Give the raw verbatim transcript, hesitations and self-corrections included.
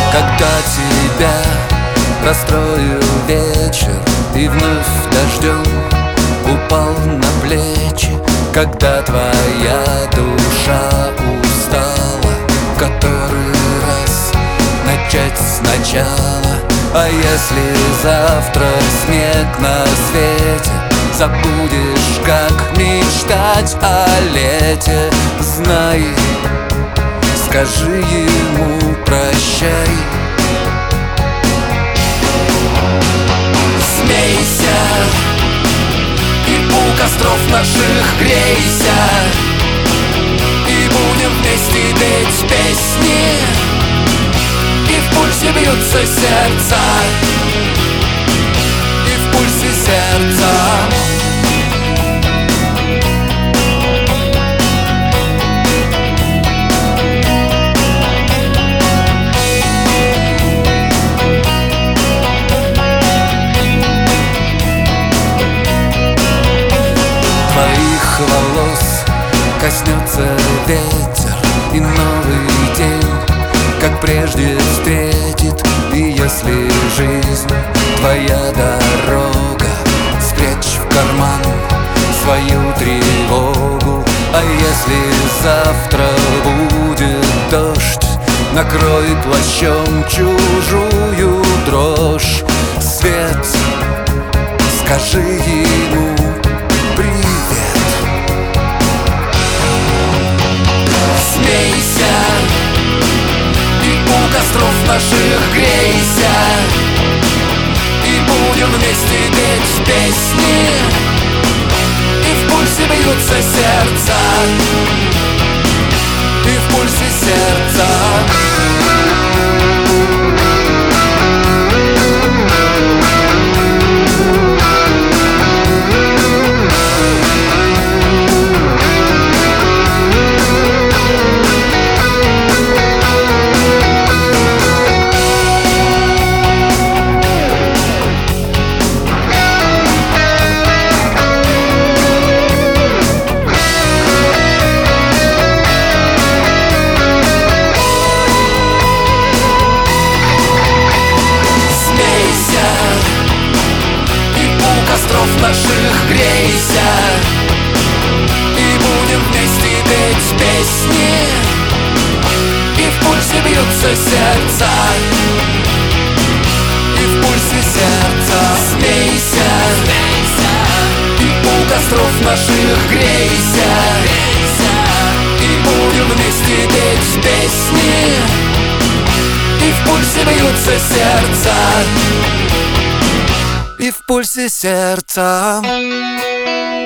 Когда тебя расстрою вечер и вновь дождем упал на плечи, когда твоя душа устала, в который раз начать сначала. А если завтра снег на свете, забудешь, как мечтать о лете, знай, скажи ему прощай. Смейся и у костров наших грейся, и будем вместе петь песни, и в пульсе бьются сердца, и в пульсе сердца. Твоих волос коснется ветер, и новый день, как прежде, встретит. И если жизнь твоя дорога, спрячь в карман свою тревогу. А если завтра будет дождь, накрой плащом чужую дрожь. Свет, скажи ему привет. Смейся и у костров наших грейся, и будем вместе петь песни, и в пульсе бьются сердца, и в пульсе сердца. Наших грейся, и будем вместе петь песни, и в пульсе бьются сердца, и в пульсе сердца. Смейся, и у костров наших грейся, и будем вместе петь песни, и в пульсе бьются сердца, и в пульсе сердца.